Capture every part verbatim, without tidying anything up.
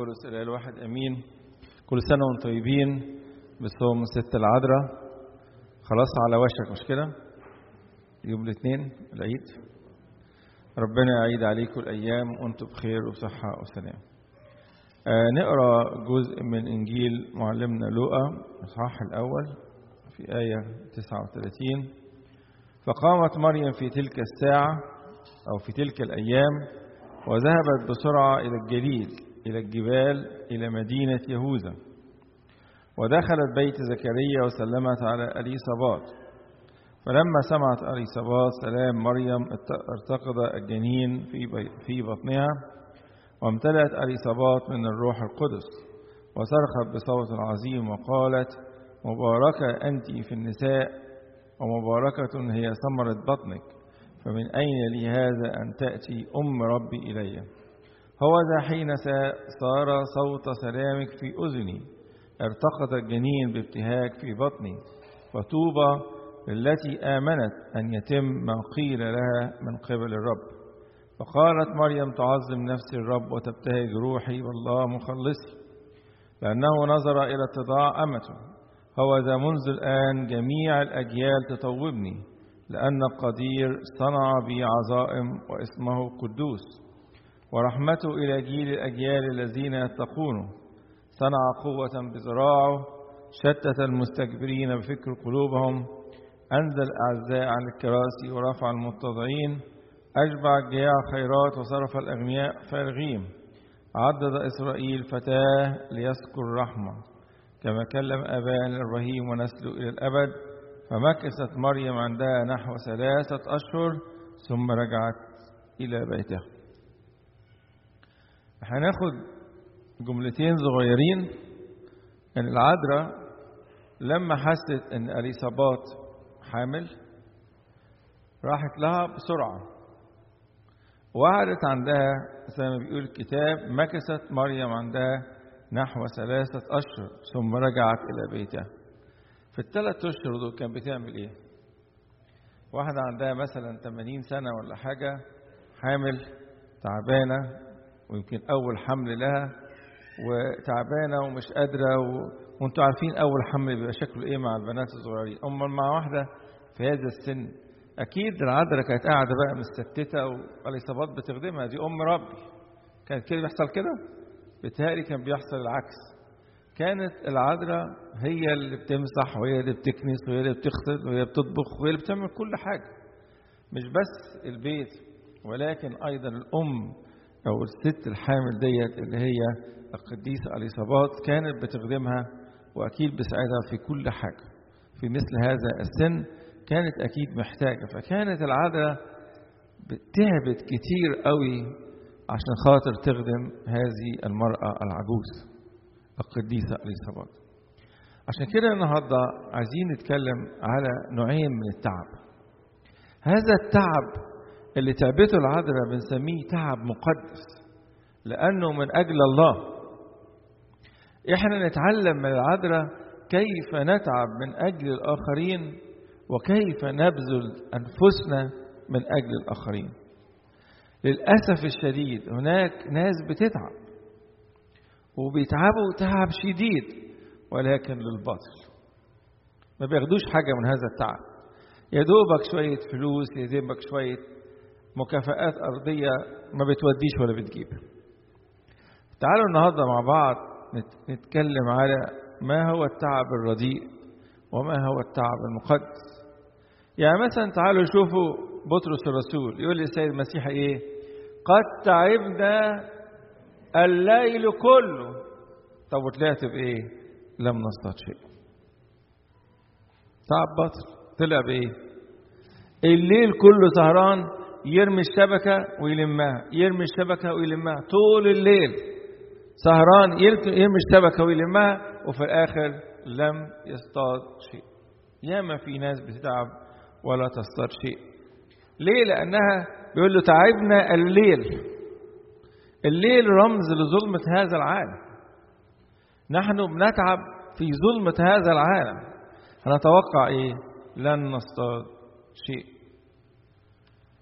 القدس الإله الواحد أمين. كل سنة وانتم طيبين بصوم الست العذراء. خلاص على وشك مش كده؟ يوم الاثنين العيد. ربنا يعيد عليكم الأيام وانتم بخير وصحة وسلام. آه نقرأ جزء من إنجيل معلمنا لوقا الإصحاح الأول في آية تسعة وثلاثين. فقامت مريم في تلك الساعة أو في تلك الأيام وذهبت بسرعة إلى الجليل إلى الجبال إلى مدينة يهوذا، ودخلت بيت زكريا وسلمت على أليصابات. فلما سمعت أليصابات سلام مريم ارتقد الجنين في بطنها، وامتلأت أليصابات من الروح القدس، وصرخت بصوت عظيم وقالت: مباركة أنت في النساء، ومباركة هي ثمرة بطنك، فمن أين لي هذا أن تأتي أم ربي إلي؟ هوذا حين صار صوت سلامك في أذني ارتقد الجنين بابتهاج في بطني، وطوبى التي آمنت أن يتم ما قيل لها من قبل الرب. فقالت مريم: تعظم نفسي الرب وتبتهج روحي والله مخلصي، لأنه نظر إلى اتضاع أمته. هوذا منذ الآن جميع الأجيال تطوبني، لأن القدير صنع بي عظائم واسمه قدوس، ورحمته إلى جيل الأجيال الذين يتقونه. صنع قوة بذراعه، شتت المستكبرين بفكر قلوبهم، أنزل الأعزاء عن الكراسي ورفع المتضعين، أشبع الجياع خيرات وصرف الأغنياء فارغين. عضد إسرائيل فتاه ليذكر رحمة، كما كلم آباء إبراهيم ونسله إلى الأبد. فمكثت مريم عندها نحو ثلاثة أشهر ثم رجعت إلى بيتها. هناخد جملتين صغيرين. أن العذراء لما حست أن أليصابات حامل راحت لها بسرعة وقعدت عندها، زي ما بيقول الكتاب: مكثت مريم عندها نحو ثلاثة أشهر ثم رجعت إلى بيتها. في الثلاث أشهر دول كان بتعمل إيه؟ واحدة عندها مثلا ثمانين سنة ولا حاجة، حامل تعبانة، ويمكن أول حمل لها وتعبانة ومش قادرة و... وانتوا عارفين أول حمل بيبقى شكله إيه مع البنات الصغيرين. أما مع واحدة في هذا السن أكيد العذراء كانت قاعدة بقى مستتتة وأليصابات بتخدمها، دي أم ربي. كانت كده بيحصل كده؟ بتهيألي كان بيحصل العكس. كانت العذراء هي اللي بتمسح وهي اللي بتكنس وهي اللي بتغسل وهي بتطبخ وهي اللي بتعمل كل حاجة، مش بس البيت ولكن أيضا الأم أو الست الحامل ديت اللي هي القديسة أليصابات كانت بتخدمها وأكيد بتساعدها في كل حاجة. في مثل هذا السن كانت أكيد محتاجة، فكانت العذراء بتهبط كتير قوي عشان خاطر تخدم هذه المرأة العجوز القديسة أليصابات. عشان كده النهاردة عايزين نتكلم على نوعين من التعب. هذا التعب اللي تعبته العذراء بنسميه تعب مقدس، لأنه من أجل الله. إحنا نتعلم من العذراء كيف نتعب من أجل الآخرين وكيف نبذل أنفسنا من أجل الآخرين. للأسف الشديد هناك ناس بتتعب وبيتعبوا تعب شديد ولكن للباطل، ما بياخدوش حاجة من هذا التعب. يدوبك شوية فلوس، يدوبك شوية مكافآت أرضية، ما بتوديش ولا بتجيب. تعالوا النهاردة مع بعض نتكلم على ما هو التعب الرديء وما هو التعب المقدس. يعني مثلا تعالوا شوفوا بطرس الرسول يقول للسيد المسيح إيه؟ قد تعبنا الليل كله. طب وطلعت بإيه؟ لم نصطاد شيء. تعب باطل. طلع بإيه؟ الليل كله سهران يرمي الشبكة ويلمها، يرمي الشبكة ويلمها طول الليل، سهران يرمي الشبكة ويلمها، وفي الآخر لم يصطاد شيء. ياما في ناس بتتعب ولا تصطاد شيء. ليه؟ لأنها بيقول له تعبنا الليل. الليل رمز لظلمة هذا العالم. نحن بنتعب في ظلمة هذا العالم، هنتوقع إيه؟ لن نصطاد شيء.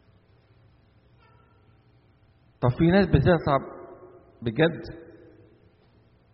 طب في ناس بتتعب بجد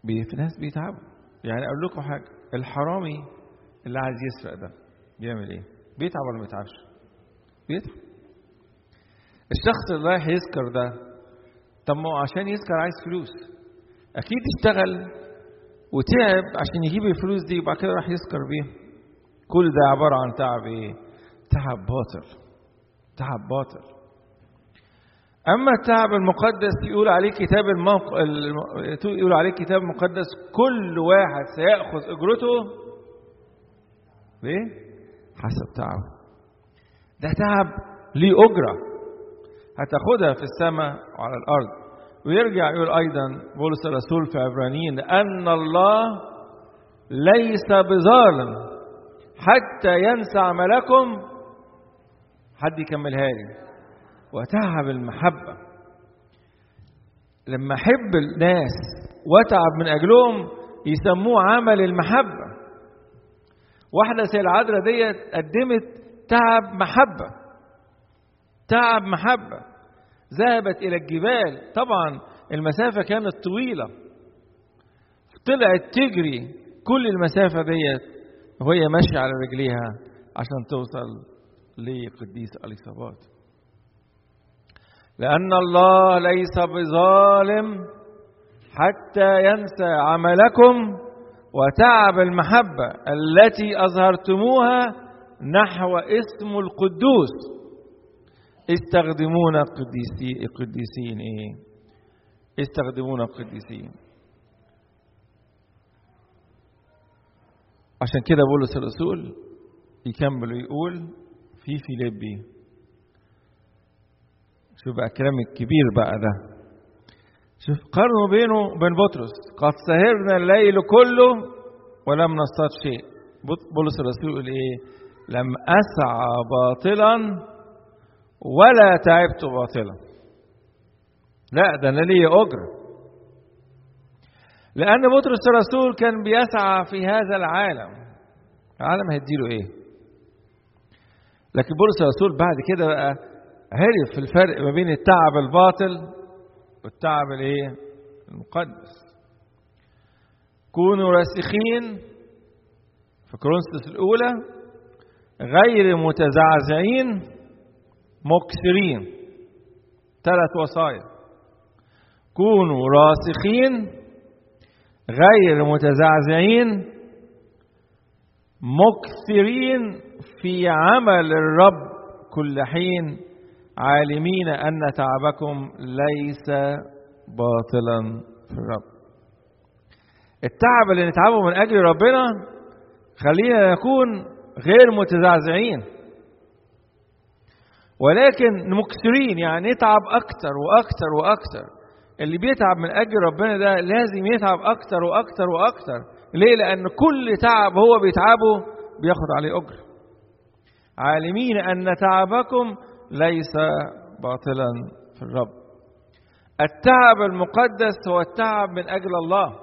في ناس بيتعبوا. يعني اقول لكم حاجه، الحرامي اللي عايز يسرق ده بيعمل ايه؟ بيتعب ولا ما بيتعبش؟ بيتعب. الشخص اللي رايح يسكر ده، طب ما هو عشان يسكر عايز فلوس، اكيد اشتغل وتعب عشان يجيب الفلوس دي وبعد كده راح يسكر بيها. كل ده عباره عن تعب ايه؟ تعب باطل، تعب باطل. اما التعب المقدس يقول عليه كتاب الموق... الم... يقول عليه كتاب مقدس كل واحد سيأخذ اجرته ليه؟ حسب تعبه. ده تعب ليه اجره هتاخدها في السماء وعلى الارض. ويرجع يقول ايضا بولس الرسول في عبرانيين ان الله ليس بظالم حتى ينسى عملكم. حد يكملها لي؟ وتعب المحبة. لما احب الناس واتعب من اجلهم يسموه عمل المحبة. واحدة زي العذراء ديت قدمت تعب محبة، تعب محبة. ذهبت الى الجبال، طبعا المسافة كانت طويلة، طلعت تجري كل المسافة ديت وهي ماشية على رجليها عشان توصل لقديس اليصابات. لأن الله ليس بظالم حتى ينسى عملكم وتعب المحبة التي أظهرتموها نحو اسم القدوس استخدمون القديسين. القديسين إيه؟ استخدمون القديسين. عشان كده بولس الرسول يكمل ويقول في فيليبي، شوف بقى الكلام الكبير بقى ده، شوف قارنوا بينه وبين بطرس. قد سهرنا الليل كله ولم نصطاد شيء. بولس الرسول يقول ايه؟ لم اسعى باطلا ولا تعبت باطلا. لا، ده انا لي اجر. لان بطرس الرسول كان بيسعى في هذا العالم، العالم هيديله ايه؟ لكن بولس الرسول بعد كده بقى عرف الفرق ما بين التعب الباطل والتعب الايه؟ المقدس. كونوا راسخين في كورنثوس الاولى غير متزعزعين مكسرين. ثلاث وصايا: كونوا راسخين غير متزعزعين مكسرين في عمل الرب كل حين عالمين أن تعبكم ليس باطلا في الرب. التعب اللي نتعبه من أجل ربنا خلينا نكون غير متزعزعين، ولكن مكسرين، يعني نتعب أكتر وأكتر وأكتر. اللي بيتعب من أجل ربنا ده لازم يتعب أكتر وأكتر وأكتر. ليه؟ لأن كل تعب هو بيتعبه بياخد عليه أجر. عالمين أن تعبكم ليس باطلا في الرب. التعب المقدس هو التعب من أجل الله.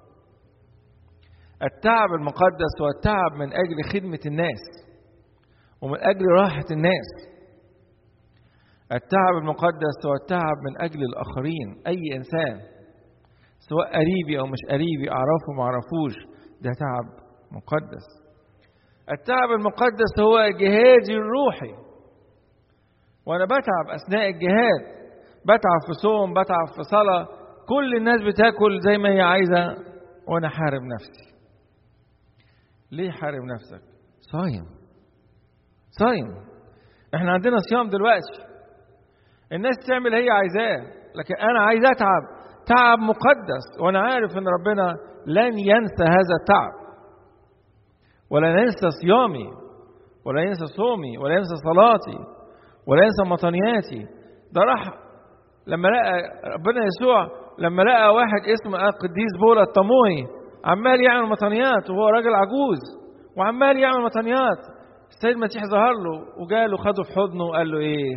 التعب المقدس هو التعب من أجل خدمة الناس ومن أجل راحة الناس. التعب المقدس هو التعب من أجل الآخرين. أي إنسان سواء قريبي أو مش قريبي، أعرفه ما أعرفوش، ده تعب مقدس. التعب المقدس هو جهادي الروحي، وأنا بتعب أثناء الجهاد، بتعب في صوم، بتعب في صلاة. كل الناس بتاكل زي ما هي عايزة وأنا حارب نفسي. ليه حارب نفسك؟ صايم، صايم. احنا عندنا صيام دلوقتي، الناس تعمل هي عايزاه، لكن أنا عايز أتعب تعب مقدس، وأنا عارف أن ربنا لن ينسى هذا التعب، ولا ينسى صيامي، ولا ينسى صومي، ولا ينسى صلاتي، ولا ينسى مطنياتي. ده راح لما لقى ربنا يسوع، لما لقى واحد اسمه القديس بولا الطموحي عمال يعمل مطنيات وهو راجل عجوز وعمال يعمل مطنيات، السيد المسيح ظهر له وجاله خده في حضنه وقال له ايه؟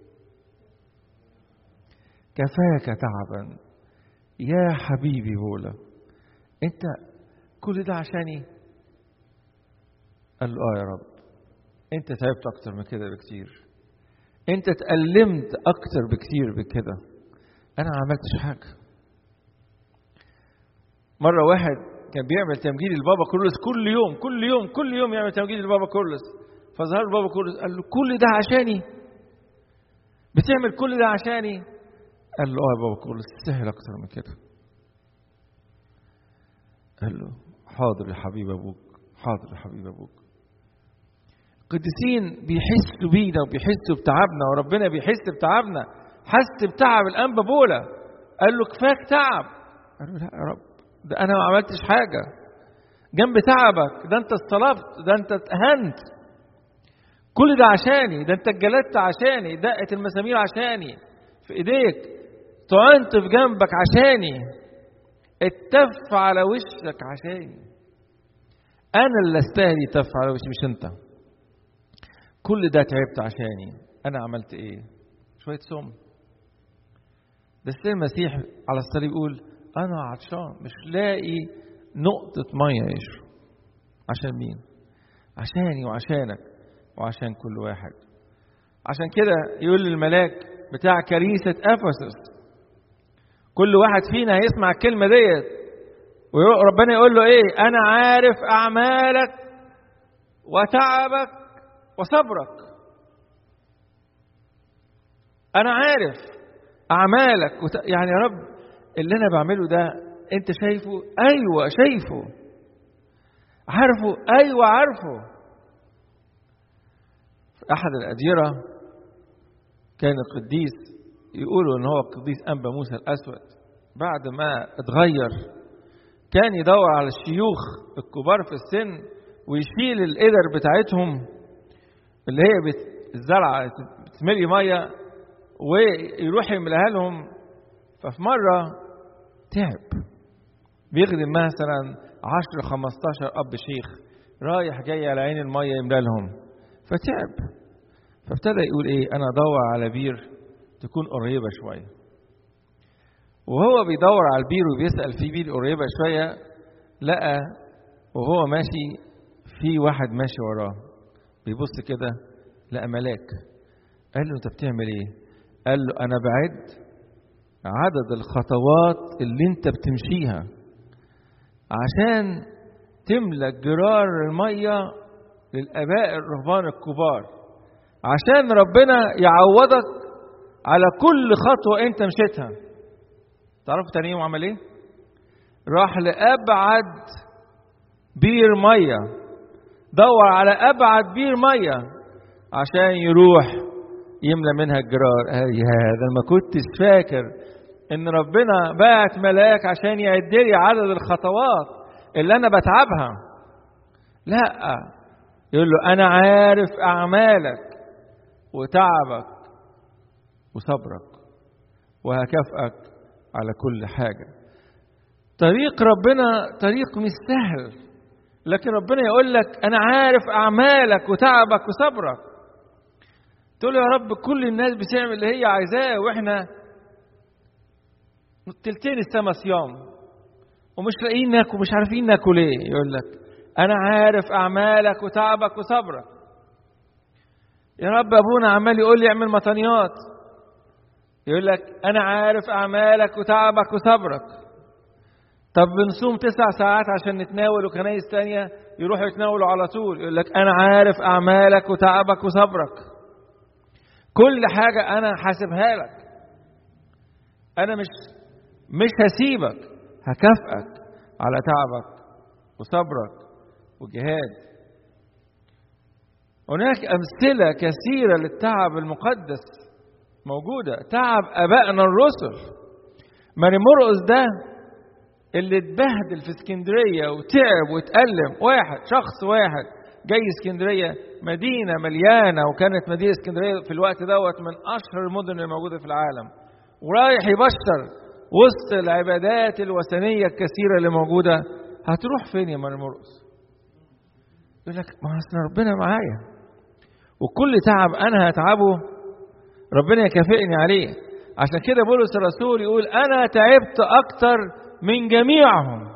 كفاك تعبا يا حبيبي بولا، انت كل ده عشاني؟ قال له اه يا رب، انت تعبت اكتر من كده بكتير، انت اتألمت اكتر بكتير بكده، انا ما عملتش حاجه. مرة واحد كان بيعمل تمجيد البابا كرولوس كل يوم كل يوم كل يوم يعمل تمجيد البابا كرولوس. فظهر البابا كرولوس قال له كل ده عشاني؟ بتعمل كل ده عشاني؟ قال له اه يا بابا كرولوس تستاهل اكتر من كده. قال له حاضر يا حبيب ابوك، حاضر يا حبيب ابوك. القديسين بيحسوا بينا وبيحسوا بتعبنا، وربنا بيحس بتعبنا. حس بتعب الانبا بولا، قال له كفاك تعب. قال له لا يا رب، ده انا ما عملتش حاجه جنب تعبك، ده انت اتصلبت، ده انت اتهنت، كل ده عشاني، ده انت اتجلدت عشاني، دقت المسامير عشاني في ايديك، طعنت في جنبك عشاني، اتف على وشك عشاني. انا اللي استاهل يتف على وشي مش انت. كل ده تعبت عشاني، انا عملت ايه؟ شويه سم. بس المسيح على الصليب يقول انا عطشان مش لاقي نقطه ميه يشرب. عشان مين؟ عشاني وعشانك وعشان كل واحد. عشان كده يقول للملاك بتاع كنيسه افسس كل واحد فينا هيسمع الكلمه ديت وربنا يقول له ايه؟ انا عارف اعمالك وتعبك وصبرك. انا عارف اعمالك وت... يعني يا رب اللي انا بعمله ده انت شايفه؟ ايوه شايفه. عارفه؟ ايوه عارفه. احد الاديره كان القديس يقولوا ان هو القديس انبا موسى الاسود، بعد ما اتغير كان يدور على الشيوخ الكبار في السن ويشيل القدر بتاعتهم اللي هي الزرعه بتملي ميه ويروح يملاها لهم. ففي مره تعب بيخدم مثلا عشرة خمستاشر اب شيخ رايح جاي على عين الميه يملا لهم، فتعب. فابتدى يقول ايه؟ انا ادور على بير تكون قريبه شويه. وهو بيدور على البير وبيسال في بير قريبه شويه، لقى وهو ماشي في واحد ماشي وراه بيبص كده، لقى ملاك. قال له انت بتعمل ايه؟ قال له انا بعد عدد الخطوات اللي انت بتمشيها عشان تملى جرار الميه للاباء الرهبان الكبار، عشان ربنا يعوضك على كل خطوه انت مشيتها. تعرفوا تاني يوم عمل ايه؟ راح لابعد بير ميه، دور على ابعد بير ميه عشان يروح يملى منها الجرار. اي هذا ما كنتش فاكر ان ربنا بعت ملاك عشان يعد لي عدد الخطوات اللي انا بتعبها. لا، يقول له انا عارف اعمالك وتعبك وصبرك وهكافئك على كل حاجه. طريق ربنا طريق مش سهل، لكن ربنا يقول لك انا عارف اعمالك وتعبك وصبرك. تقول يا رب كل الناس بتعمل اللي هي عايزاه واحنا تلتين السما صيام ومش لاقيين ناكل ومش عارفين ناكل ايه. يقول لك انا عارف اعمالك وتعبك وصبرك. يا رب ابونا عمال يقول لي اعمل مطنيات، يقول لك انا عارف اعمالك وتعبك وصبرك. طب بنصوم تسع ساعات عشان نتناول وكنايس تانية يروحوا يتناولوا على طول، يقول لك انا عارف اعمالك وتعبك وصبرك. كل حاجة انا حاسبها لك، انا مش مش هسيبك، هكافئك على تعبك وصبرك وجهاد. هناك امثلة كثيرة للتعب المقدس موجودة. تعب ابائنا الرسل. ماري مرقس ده اللي اتبهدل في اسكندرية وتعب واتألم، واحد شخص واحد جاي اسكندرية مدينة مليانة، وكانت مدينة اسكندرية في الوقت دوت من أشهر المدن الموجودة في العالم، ورايح يبشر وسط العبادات الوثنية الكثيرة اللي موجودة. هتروح فين يا ماري مرقس؟ يقول لك ما أصل ربنا معايا، وكل تعب أنا هتعبه ربنا يكافئني عليه. عشان كده بولس الرسول يقول أنا تعبت أكتر من جميعهم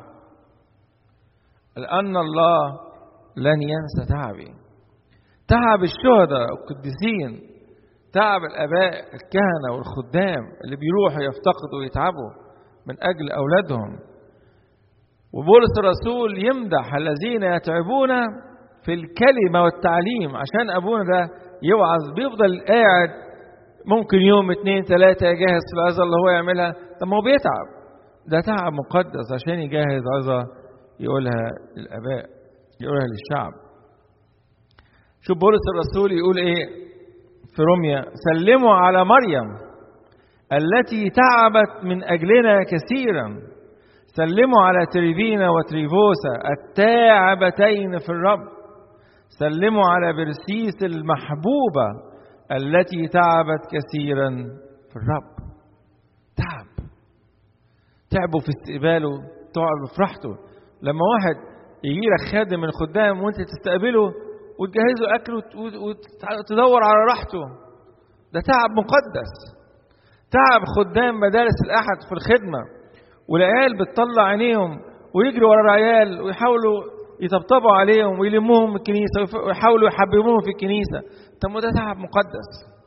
لأن الله لن ينسى تعبي. تعب الشهداء القديسين، تعب الآباء الكهنة والخدام اللي بيروحوا يفتقدوا ويتعبوا من أجل أولادهم. وبولس الرسول يمدح الذين يتعبون في الكلمة والتعليم. عشان أبونا ده يوعظ بيفضل قاعد ممكن يوم اتنين تلاتة يجهز في العظة اللي هو يعملها. طب ما هو بيتعب، ده تعب مقدس عشان يجهز عظة يقولها للآباء، يقولها للشعب. شوف بولس الرسول يقول ايه في روميا: سلموا على مريم التي تعبت من أجلنا كثيرا، سلموا على تريفينا وتريفوسا التاعبتين في الرب، سلموا على برسيس المحبوبة التي تعبت كثيرا في الرب. تعب، تعبوا في استقباله، تعبوا في فرحته. لما واحد يجي لك خادم من الخدام وانت تستقبله وتجهزه أكله وتدور على راحته، ده تعب مقدس. تعب خدام مدارس الأحد في الخدمة، والعيال بتطلع عينيهم ويجروا ورا العيال ويحاولوا يطبطبوا عليهم ويلموهم من الكنيسة ويحاولوا يحببوهم في الكنيسة. طب ده تعب مقدس.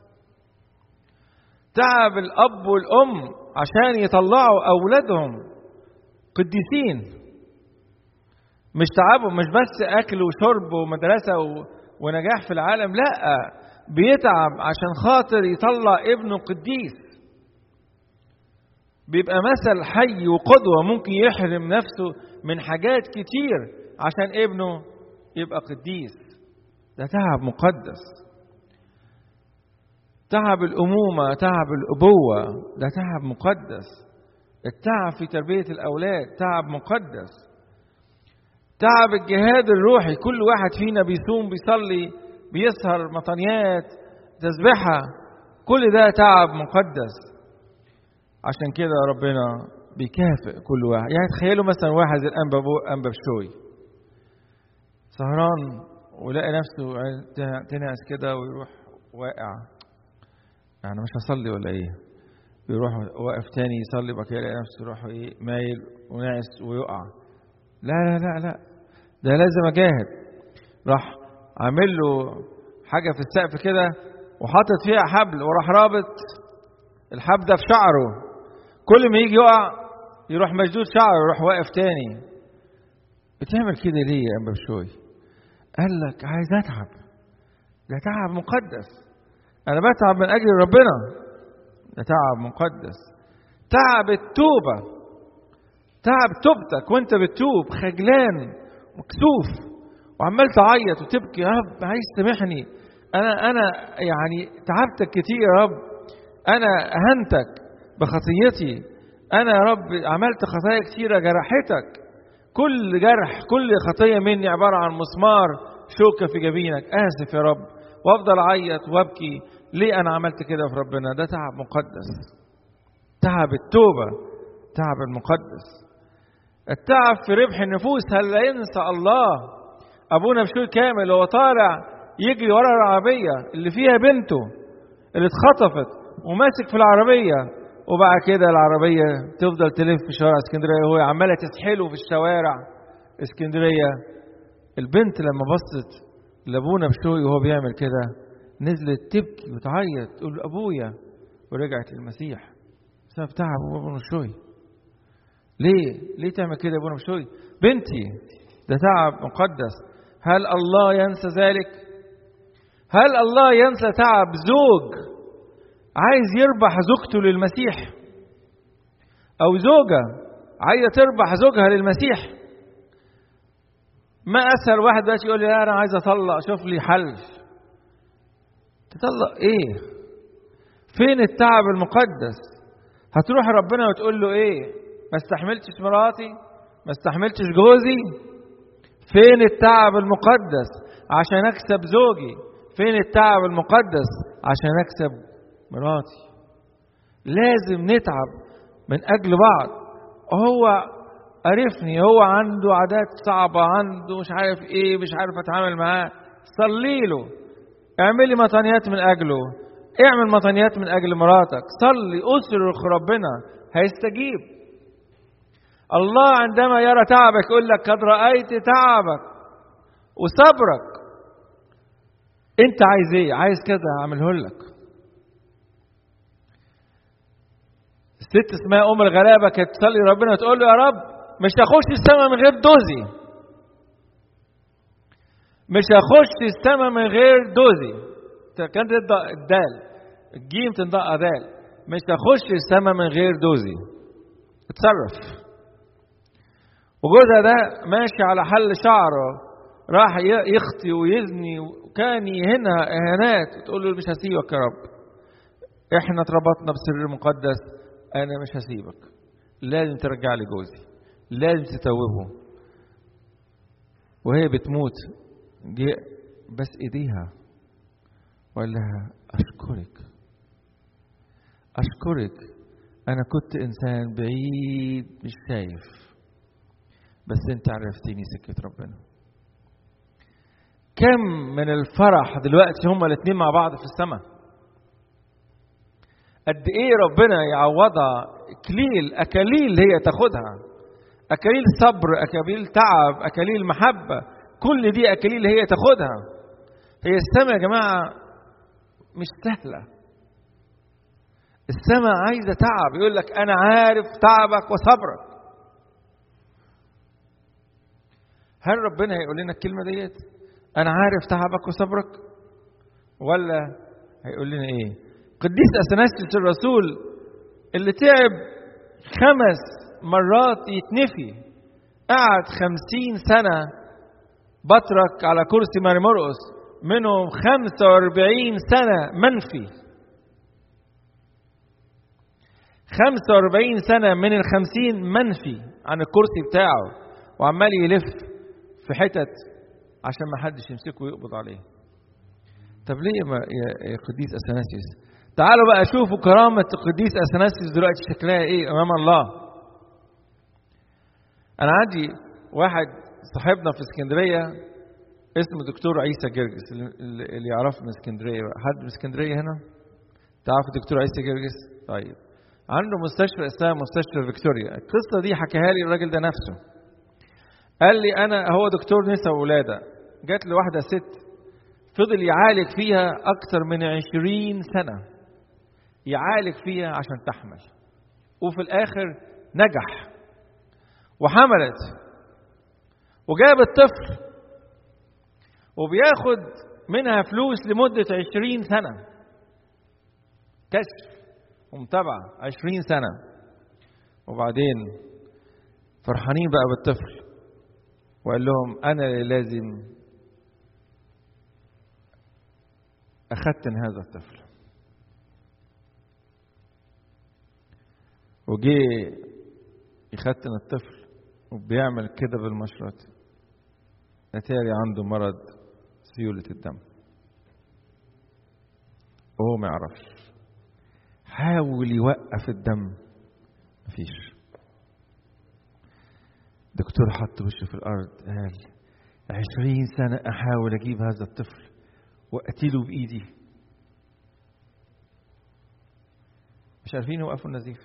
تعب الأب والأم عشان يطلعوا أولادهم قديسين. مش تعبهم مش بس أكل وشرب ومدرسة ونجاح في العالم، لا، بيتعب عشان خاطر يطلع ابنه قديس. بيبقى مثل حي وقدوة، ممكن يحرم نفسه من حاجات كتير عشان ابنه يبقى قديس. ده تعب مقدس. تعب الأمومة، تعب الأبوة، ده تعب مقدس. التعب في تربية الأولاد تعب مقدس. تعب الجهاد الروحي، كل واحد فينا بيصوم بيصلي بيسهر مطنيات تسبحة، كل ده تعب مقدس. عشان كده ربنا بيكافئ كل واحد. يعني تخيلوا مثلا واحد زي الأنبا أنبا بشوي سهران ولاقي نفسه تنعس كده ويروح واقع، يعني مش هصلي ولا ايه، يروح واقف تاني يصلي بقى يلاقي نفسه يروح ايه مايل ونعس ويقع. لا لا لا لا، ده لازم اجاهد. راح عامل له حاجه في السقف كده وحاطط فيها حبل وراح رابط الحبل ده في شعره، كل ما يجي يقع يروح مشدود شعره يروح واقف تاني. بتعمل كده ليه يا أنبا بشوي؟ قال لك عايز اتعب. ده تعب مقدس. انا بتعب من اجل ربنا، ده تعب مقدس. تعب التوبه، تعب توبتك وانت بتتوب خجلان مكسوف وعمال تعيط وتبكي، يا رب عايز تسامحني، انا انا يعني تعبتك كتير يا رب، انا اهنتك بخطيتي، انا يا رب عملت خطايا كتيره جرحتك، كل جرح كل خطيه مني عباره عن مسمار شوكه في جبينك، اسف يا رب، وافضل اعيط وابكي ليه انا عملت كده في ربنا. ده تعب مقدس. تعب التوبه، تعب المقدس. التعب في ربح النفوس، هل لا ينسى الله ابونا بشوي كامل وهو طالع يجري ورا العربيه اللي فيها بنته اللي اتخطفت وماسك في العربيه، وبعد كده العربيه تفضل تلف في شوارع اسكندريه وهو عماله تسحله في الشوارع اسكندريه. البنت لما بصت لابونا بشوي وهو بيعمل كده نزلت تبكي وتعيط تقول له ابويا، ورجعت للمسيح بسبب تعب ابونا بشوي. ليه؟ ليه تعمل كده يا ابونا بشوي؟ بنتي، ده تعب مقدس. هل الله ينسى ذلك؟ هل الله ينسى تعب زوج عايز يربح زوجته للمسيح، او زوجة عايزة تربح زوجها للمسيح؟ ما اسهل واحد دلوقتي يقول لي لا انا عايز اطلق، شوف لي حل. تطلق ايه؟ فين التعب المقدس؟ هتروح ربنا وتقول له ايه؟ ما استحملتش مراتي، ما استحملتش جوزي. فين التعب المقدس عشان اكسب زوجي؟ فين التعب المقدس عشان اكسب مراتي؟ لازم نتعب من اجل بعض. هو عرفني، هو عنده عادات صعبة، عنده مش عارف ايه، مش عارف اتعامل معاه، صلي له، اعملي مطانيات من اجله، اعمل مطانيات من اجل مراتك، صلي، اصرخ ربنا هيستجيب. الله عندما يرى تعبك يقول لك قد رأيت تعبك وصبرك، انت عايز ايه؟ عايز كذا اعمله لك. الست اسمها ام الغلابه كانت تصلي ربنا تقول له يا رب مش هخش السماء من غير دوزي، مش هخش السماء من غير دوزي. كانت الدال الجيم تنطق دال، مش هخش السماء من غير دوزي. اتصرف. وجوزها ده ماشي على حل شعره، راح يخطي ويزني وكان يهنها اهانات، وتقول له مش هسيبك يا رب، احنا اتربطنا بسر مقدس، انا مش هسيبك، لازم ترجع لي جوزي، لازم تتوبه. وهي بتموت جه بس ايديها وقال لها اشكرك اشكرك، انا كنت انسان بعيد مش شايف، بس انت عرفتيني سكة ربنا. كم من الفرح دلوقتي هما الاثنين مع بعض في السماء. قد ايه ربنا يعوضها اكليل اكاليل هي تاخدها، اكاليل صبر، اكاليل تعب، اكاليل محبة، كل دي اكاليل هي تاخدها. هي السماء يا جماعة مش سهلة، السماء عايزة تعب. يقول لك انا عارف تعبك وصبرك. هل ربنا هيقول لنا الكلمة ديت انا عارف تعبك وصبرك، ولا هيقول لنا ايه؟ قديس اثناسيوس الرسول اللي تعب خمس مرات يتنفي، قعد خمسين سنة بطرك على كرسي ماري مرقس، منهم خمسة واربعين سنة منفي. خمسة واربعين سنة من الخمسين منفي عن الكرسي بتاعه، وعمال يلف في حتت عشان ما حدش يمسكه ويقبض عليه. طب ليه ما يا قديس اثناسيوس؟ تعالوا بقى شوفوا كرامة القديس اثناسيوس دلوقتي شكلها ايه امام الله. انا عندي واحد صاحبنا في اسكندرية اسمه دكتور عيسى جرجس، اللي يعرف من اسكندرية. حد من اسكندرية هنا تعرف دكتور عيسى جرجس؟ طيب، عنده مستشفى اسمها مستشفى فيكتوريا. القصة دي حكاها لي الراجل ده نفسه. قال لي انا هو دكتور نساء وولادة، جات له واحدة ست فضل يعالج فيها اكثر من عشرين سنة، يعالج فيها عشان تحمل، وفي الاخر نجح وحملت وجابت طفل، وبياخد منها فلوس لمدة عشرين سنة كشف ومتابعة عشرين سنة. وبعدين فرحانين بقى بالطفل، وقال لهم أنا لازم أختن هذا الطفل. وجي يختن الطفل وبيعمل كده بالمشرط، اتاري عنده مرض سيولة الدم وهو ما يعرفش. حاول يوقف الدم مفيش. دكتور حط وشه في الأرض، قال عشرين سنة أحاول أجيب هذا الطفل وأقتله بإيدي، مش عارفين يوقفوا النزيف.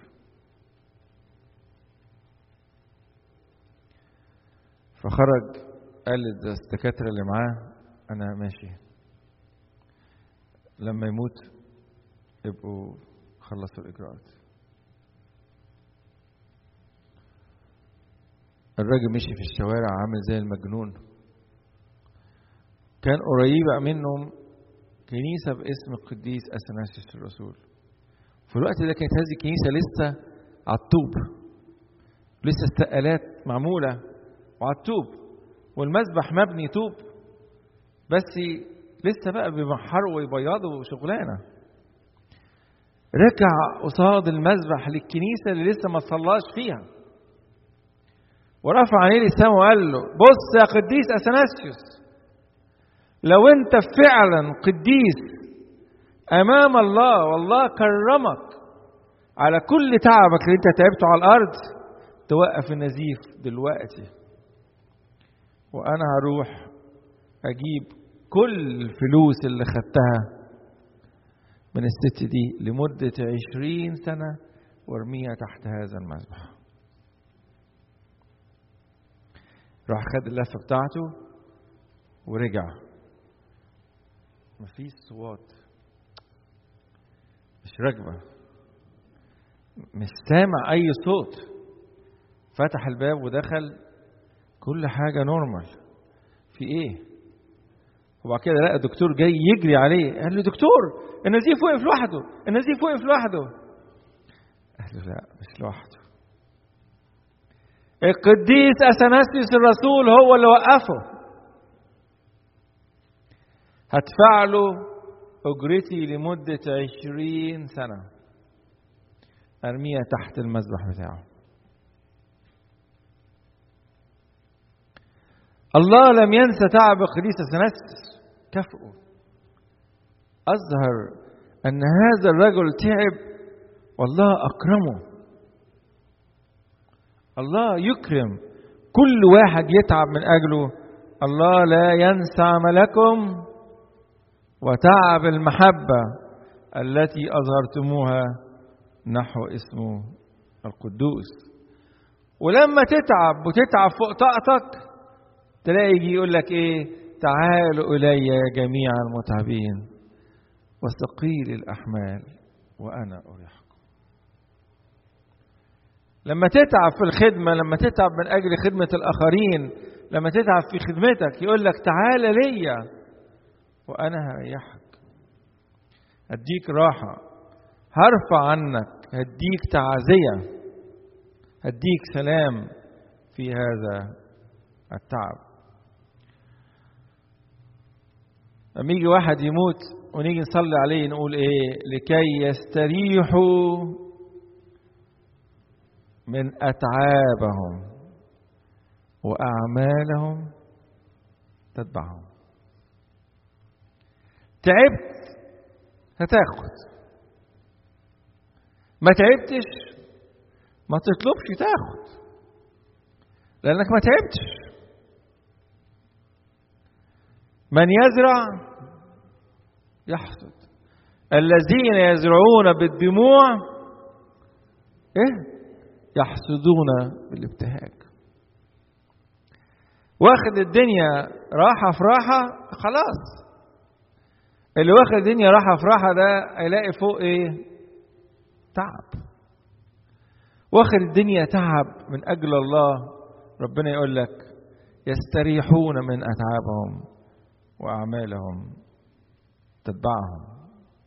فخرج قال للدكاترة اللي معاه أنا ماشي، لما يموت يبقوا خلصوا الإجراءات. الراجل مشي في الشوارع عامل زي المجنون. كان قريبة منهم كنيسة باسم القديس اثناسيوس الرسول. في الوقت ده كانت هذه الكنيسة لسه على الطوب، لسه السقالات معمولة وعلى الطوب، والمذبح مبني طوب، بس لسه بقى بيمحروا ويبيضوا شغلانة. رجع قصاد المذبح للكنيسة اللي لسه ما صلاش فيها، ورفع عينيه للسماء وقال له بص يا قديس اثناسيوس، لو انت فعلا قديس امام الله والله كرمك على كل تعبك اللي انت تعبته على الارض، توقف النزيف دلوقتي، وانا هروح اجيب كل الفلوس اللي خدتها من الست دي لمدة عشرين سنة وارميها تحت هذا المذبح. راح خد اللفة بتاعته ورجع. مفيش صوت، مش راكبة، مش سامع أي صوت. فتح الباب ودخل، كل حاجة نورمال. في ايه؟ وبعد كده لقى الدكتور جاي يجري عليه، قال له دكتور النزيف وقف لوحده، النزيف وقف لوحده. قال له لا مش لوحده، القديس اثناسيوس الرسول هو اللي وقفه. هدفع له اجرتي لمدة عشرين سنة ارميها تحت المذبح بتاعه. الله لم ينسى تعب القديس اثناسيوس، كافئه. اظهر ان هذا الرجل تعب والله اكرمه. الله يكرم كل واحد يتعب من اجله. الله لا ينسى عملكم وتعب المحبة التي اظهرتموها نحو اسمه القدوس. ولما تتعب وتتعب فوق طاقتك تلاقي يجي يقول لك ايه؟ تعالوا الي يا جميع المتعبين وثقيل الاحمال وانا اريحكم. لما تتعب في الخدمة، لما تتعب من اجل خدمة الاخرين، لما تتعب في خدمتك يقول لك تعال ليا وانا هريحك، هديك راحة، هرفع عنك، هديك تعزية، هديك سلام في هذا التعب. لما يجي واحد يموت ونيجي نصلي عليه نقول ايه؟ لكي يستريحوا من اتعابهم واعمالهم تتبعهم. تعبت هتاخد، ما تعبتش ما تطلبش تاخد، لانك ما تعبتش. من يزرع يحصد. الذين يزرعون بالدموع ايه؟ يحصدون بالابتهاج. واخد الدنيا راحة في راحة خلاص. اللي واخد الدنيا راحة في راحة ده هيلاقي فوق ايه؟ تعب. واخد الدنيا تعب من اجل الله، ربنا يقول لك يستريحون من اتعابهم وأعمالهم تتبعهم.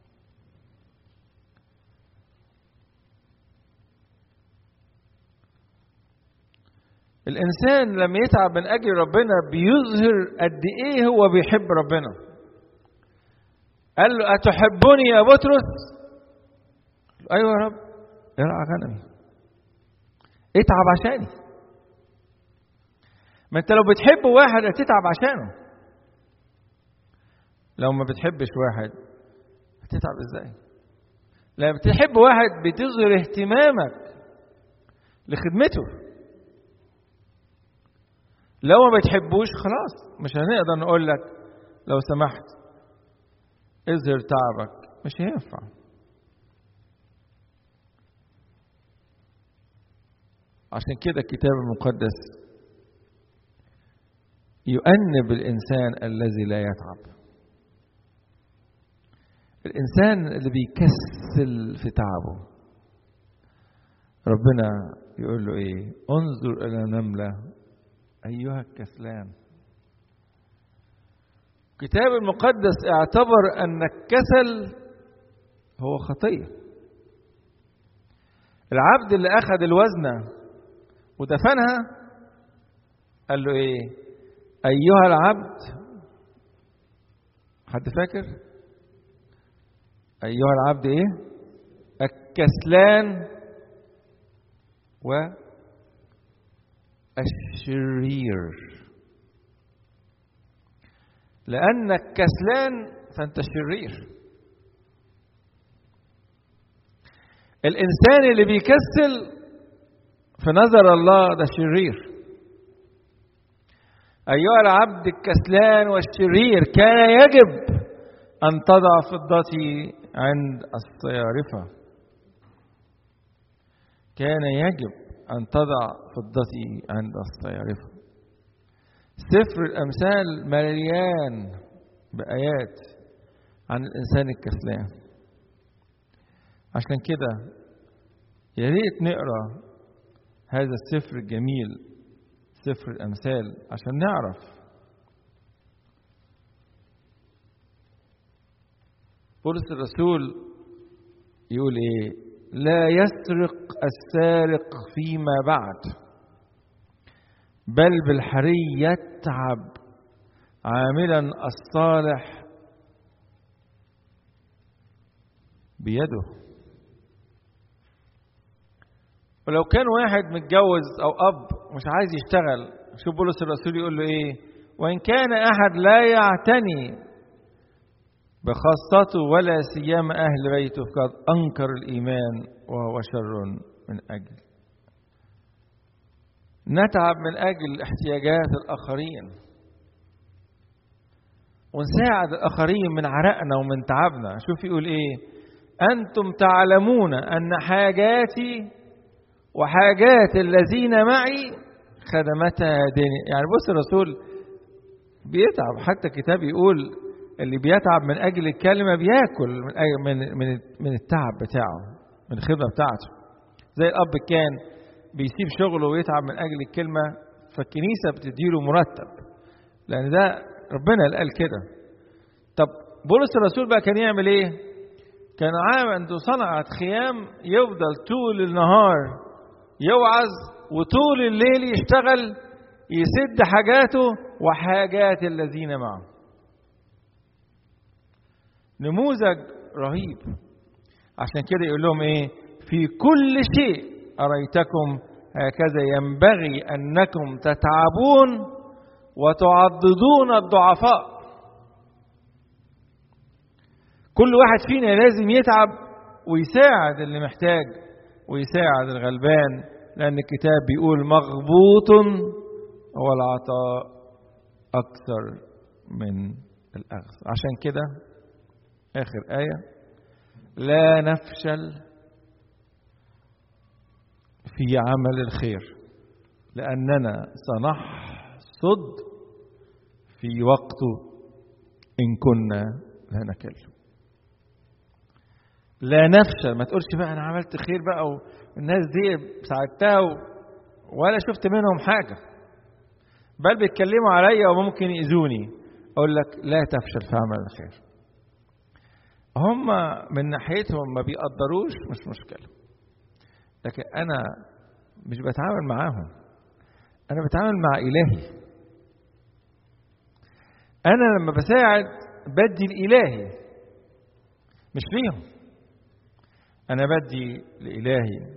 الإنسان لما يتعب من أجل ربنا بيظهر قد إيه هو بيحب ربنا. قال له أتحبني يا بطرس؟ أيوة يا رب، ارعى غنمي، اتعب عشاني. ما أنت لو بتحب واحد هتتعب عشانه. لو ما بتحبش واحد هتتعب ازاي؟ لما بتحب واحد بتظهر اهتمامك لخدمته. لو ما بتحبوش خلاص مش هنقدر نقول لك لو سمحت اظهر تعبك، مش هينفع. عشان كده الكتاب المقدس يؤنب الإنسان الذي لا يتعب. الإنسان اللي بيكسل في تعبه ربنا يقول له إيه؟ انظر إلى نملة أيها الكسلان. الكتاب المقدس اعتبر أن الكسل هو خطية. العبد اللي أخذ الوزنة ودفنها قال له إيه؟ أيها العبد، حد فاكر؟ أيها العبد إيه؟ الكسلان والشرير. لأنك كسلان فأنت شرير. الإنسان اللي بيكسل في نظر الله ده شرير. أيها العبد الكسلان والشرير، كان يجب أن تضع فضتي عند الصيارفة. كان يجب أن تضع فضتي عند الصيارفة. سفر الأمثال مليان بآيات عن الإنسان الكسلان. عشان كده يا ريت نقرأ هذا السفر الجميل سفر الأمثال عشان نعرف بولس الرسول يقول ايه؟ لا يسرق السارق فيما بعد، بل بالحري يتعب عاملا الصالح بيده. ولو كان واحد متجوز او اب مش عايز يشتغل، شوف بولس الرسول يقول له ايه؟ وان كان احد لا يعتني بخاصته ولا سيما اهل بيته فقد انكر الايمان وهو شر من اجل. نتعب من اجل احتياجات الاخرين ونساعد الاخرين من عرقنا ومن تعبنا. شوف يقول ايه؟ انتم تعلمون ان حاجاتي وحاجات الذين معي خدمتها ديني. يعني بص الرسول بيتعب، حتى الكتاب يقول اللي بيتعب من اجل الكلمه بياكل من من من التعب بتاعه، من الخدمه بتاعته. زي الاب كان بيسيب شغله ويتعب من اجل الكلمه، فالكنيسه بتديله مرتب، لان ده ربنا اللي قال كده. طب بولس الرسول بقى كان يعمل ايه؟ كان عام عنده صنعة خيام، يفضل طول النهار يوعظ وطول الليل يشتغل يسد حاجاته وحاجات الذين معه. نموذج رهيب. عشان كده يقول لهم ايه؟ في كل شيء أريتكم هكذا ينبغي أنكم تتعبون وتعضدون الضعفاء. كل واحد فينا لازم يتعب ويساعد اللي محتاج ويساعد الغلبان، لأن الكتاب بيقول مغبوط هو العطاء أكثر من الأخذ. عشان كده آخر آية: لا نفشل في عمل الخير لأننا سنحصد في وقته إن كنا لا نكل. لا نفشل. ما تقولش بقى أنا عملت خير بقى والناس دي ساعدتها ولا شفت منهم حاجة، بل بيتكلموا عليا وممكن يأذوني. أقول لك لا تفشل في عمل الخير. هم من ناحيتهم ما بيقدروش، مش مشكلة، لكن أنا مش بتعامل معاهم، أنا بتعامل مع إلهي. أنا لما بساعد بدي الإلهي مش ليهم، أنا بدي لإلهي.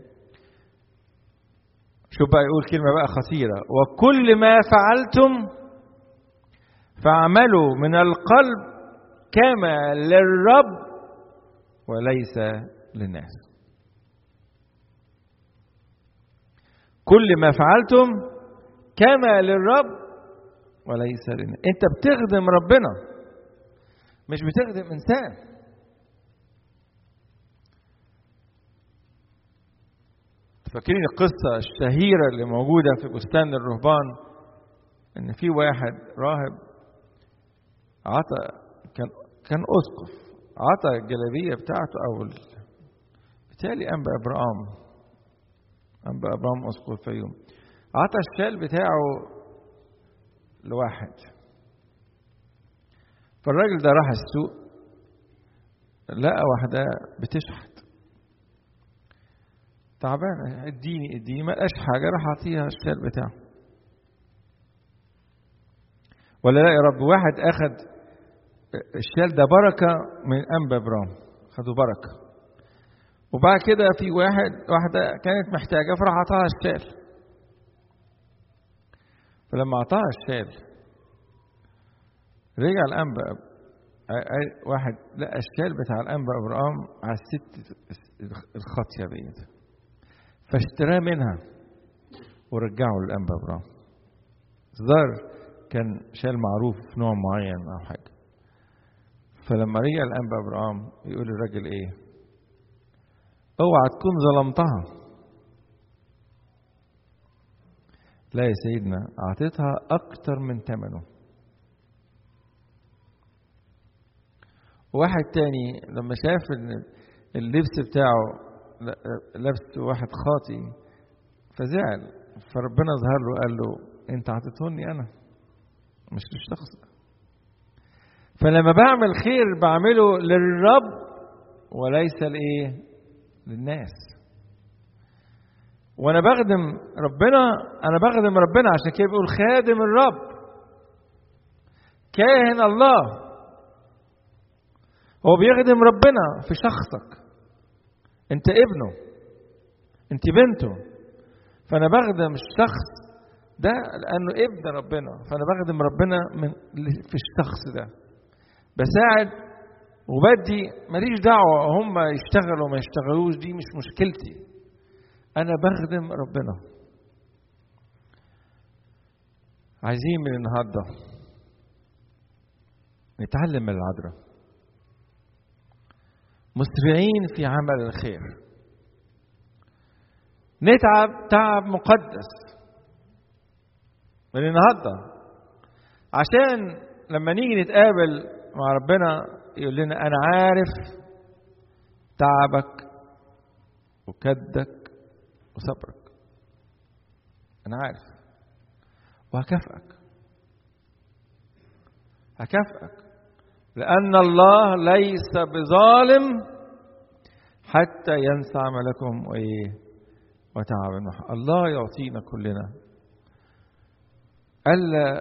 شوف بقى يقول كلمة بقى خطيرة: وكل ما فعلتم فاعملوا من القلب كما للرب وليس للناس. كل ما فعلتم كما للرب وليس للناس. انت بتخدم ربنا مش بتخدم انسان. فاكرين القصة الشهيرة اللي موجودة في بستان الرهبان، ان في واحد راهب عطى، كان كان اسقف، عطى الجلابيه بتاعته او بالتالي انبا ابراهام انبا ابراهام اسقف الفيوم، عطى الشال بتاعه لواحد. فالراجل ده راح السوق لقى واحده بتشحت، تعبانه، اديني اديني، ما لقاش حاجه، راح اعطيها الشال بتاعه. ولا لا يا رب، واحد اخذ الشال ده بركة من أنبا إبراهيم، خدوا بركة. وبعد كده في واحد واحدة كانت محتاجة فراح عطاها الشال. فلما عطاها الشال رجع الأنبا واحد لقى الشال بتاع الأنبا إبراهيم على الست الخاطية ديت، فاشتراه منها ورجعه للأنبا إبراهيم. ظهر كان شال معروف في نوع معين أو حاجة. فلما رجع الأنبا إبراهيم يقول الراجل ايه؟ اوعى تكون ظلمتها. لا يا سيدنا، اعطيتها اكتر من ثمنه. واحد تاني لما شاف ان اللبس بتاعه لبس واحد خاطي فزعل، فربنا ظهر له قال له انت عطيتوني انا مش للشخص. فلما بعمل خير بعمله للرب وليس لايه؟ للناس. وانا بخدم ربنا، انا بخدم ربنا، عشان كده بيقول خادم الرب كاهن الله. هو بيخدم ربنا في شخصك، انت ابنه، انت بنته. فانا بخدم الشخص ده لانه ابن ربنا، فانا بخدم ربنا من في الشخص ده، بساعد وبدي، ماليش دعوه هم يشتغلوا وما يشتغلوش، دي مش مشكلتي، انا بخدم ربنا. عايزين من النهارده نتعلم من العذراء، مسرعين في عمل الخير، نتعب تعب مقدس من النهارده، عشان لما نيجي نتقابل مع ربنا يقول لنا انا عارف تعبك وكدك وصبرك، انا عارف وهكافئك، هكافئك، لأن الله ليس بظالم حتى ينسى عملكم وإيه وتعب. الله يعطينا كلنا ألا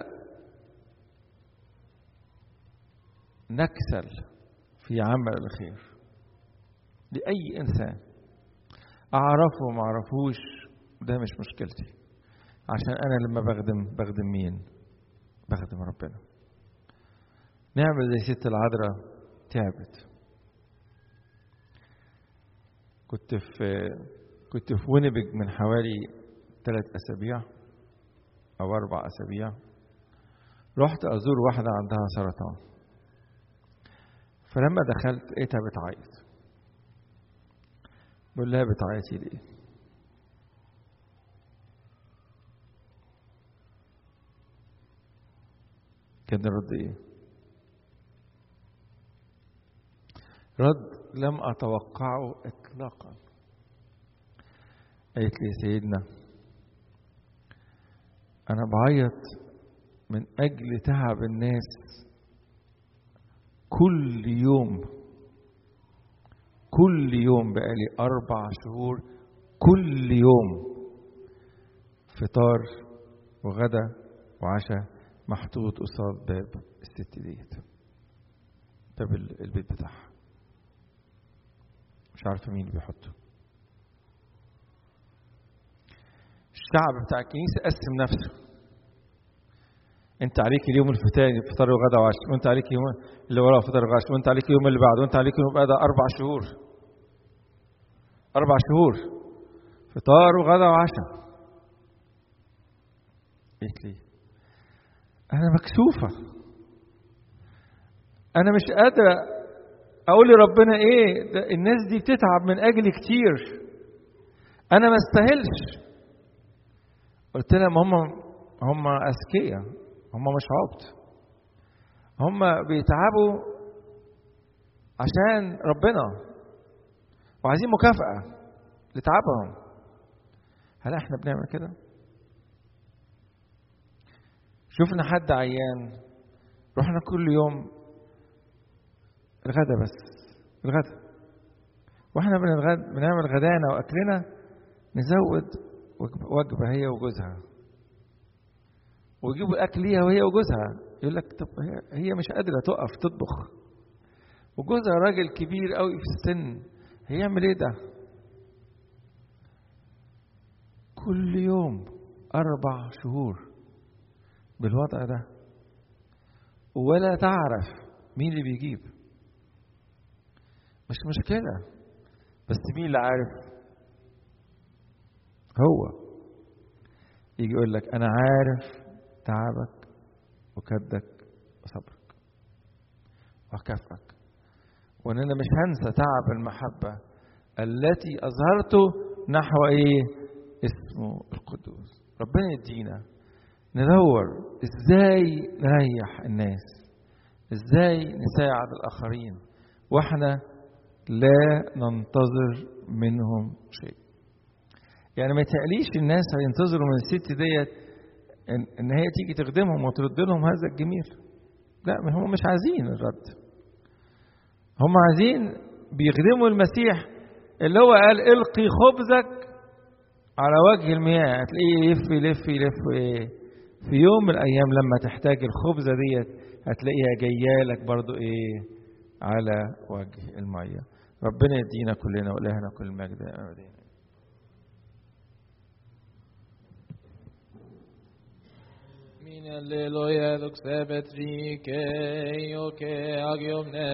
نكسل في عمل الخير لأي إنسان، أعرفه ما أعرفوش ده مش مشكلتي، عشان أنا لما بخدم بخدم مين؟ بخدم ربنا. نعمل زي ست العذراء تعبت. كنت في كنت في وينيبيج من حوالي ثلاث أسابيع أو أربع أسابيع، رحت أزور واحدة عندها سرطان، فلما دخلت لقيتها بتعيط. بقول لها بتعيطي ليه؟ كان الرد إيه؟ رد لم أتوقعه إطلاقا. قالت لي سيدنا أنا بعيط من أجل تعب الناس كل يوم، كل يوم بقالي أربع شهور، كل يوم فطار وغدا وعشاء محطوط قصاد باب الست ديت، باب البيت بتاعها، مش عارفه مين اللي بيحطه. الشعب بتاع الكنيسه قسم نفسه، انت عليك اليوم الفطاري فطار وغدا وعشاء، وانت عليك يوم اللي وراه فطار وغدا، وانت عليك اليوم اللي بعده، وانت عليك يوم بعد اربع شهور، اربع شهور فطار وغدا وعشاء. قلت لي انا مكسوفه، انا مش قادره اقول لربنا ايه ده، الناس دي بتتعب من اجلي كتير، انا ما استاهلش. قلت لهم هم هم اذكياء، هم مش عبط، هم بيتعبوا عشان ربنا وعايزين مكافأة لتعبهم. هل احنا بنعمل كده؟ شفنا حد عيان رحنا كل يوم الغدا، بس الغدا، واحنا بنعمل غدانا واكلنا نزود وجبه هي وجوزها، ويجيبوا الاكل ليها وهي وجوزها. يقول لك طب هي مش قادره تقف تطبخ، وجوزها راجل كبير قوي في السن، هيعمل ايه ده؟ كل يوم اربع شهور بالوضع ده، ولا تعرف مين اللي بيجيب. مش مشكله، بس مين اللي عارف؟ هو يجي يقول لك انا عارف تعبك وكدك وصبرك وكافئك، وان انا مش هنسى تعب المحبه التي اظهرته نحو ايه؟ اسمه القدوس. ربنا يدينا ندور ازاي نريح الناس، ازاي نساعد الاخرين واحنا لا ننتظر منهم شيء. يعني ما يتقليش الناس هينتظروا من الست ديت إن, إن هي تيجي تخدمهم وترد لهم هذا الجميل. لا، هم مش عايزين الرد، هم عايزين بيخدموا المسيح اللي هو قال القي خبزك على وجه المياه، هتلاقيه يلف يلف يلف إيه؟ في يوم من الأيام لما تحتاج الخبزة ديت هتلاقيها جاية لك برضو إيه على وجه المياه. ربنا يدينا كلنا وإلهنا كل المجد آمين. Min alleluia, dux ebet rike, ioke agium ne